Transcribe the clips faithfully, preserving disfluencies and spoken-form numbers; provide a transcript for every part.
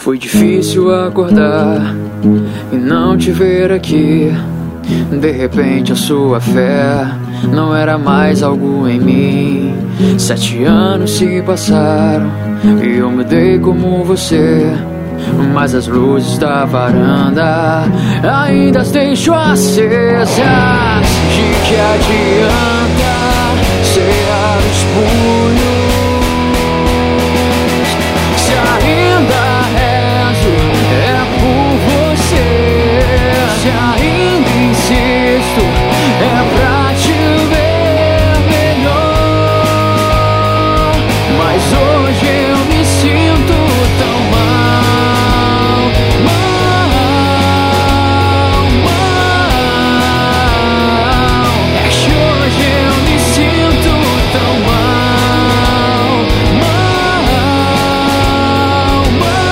Foi difícil acordar e não te ver aqui. De repente a sua fé não era mais algo em mim. Sete anos se passaram e eu mudei como você, mas as luzes da varanda ainda as deixo acesas. De que adianta cerrar os punhos se ainda rezo é por você? Se ainda insisto é pra te ver melhor, mas hoje eu me sinto tão mal, mal, mal. É que hoje eu me sinto tão mal, mal, mal.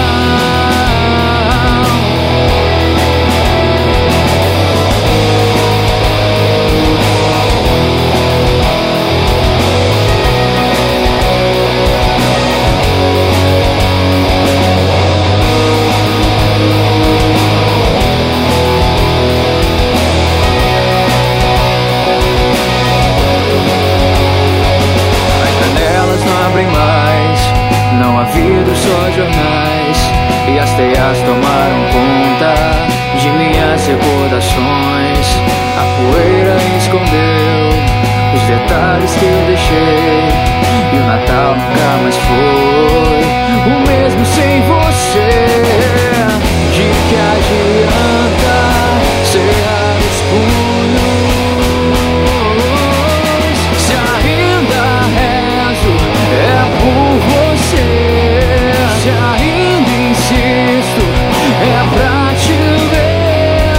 As janelas não abrem mais, não há vidro, só jornais, e as teias tomaram conta de minhas recordações. A poeira escondeu os detalhes que eu deixei, e o Natal nunca mais foi o mesmo sem você. De que adianta cerrar os punhos se ainda rezo é por você? Se ainda insisto é pra te ver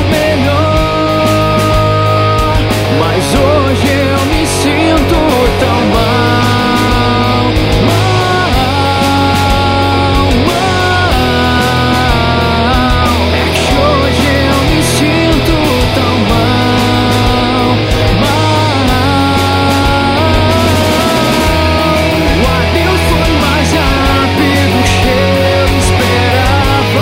melhor, mas hoje eu me sinto tão mal, mal, mal. É que hoje eu me sinto tão mal, mal. O adeus foi mais rápido que eu esperava.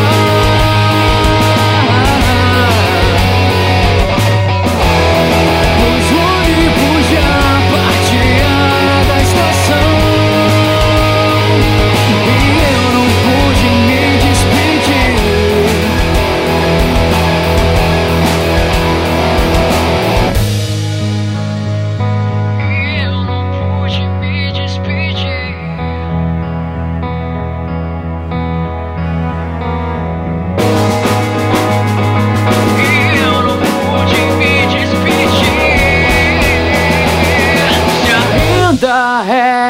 Pois o ônibus já partia da estação e eu não pude me despedir. E eu não pude me despedir. E eu não pude me despedir. Se ainda é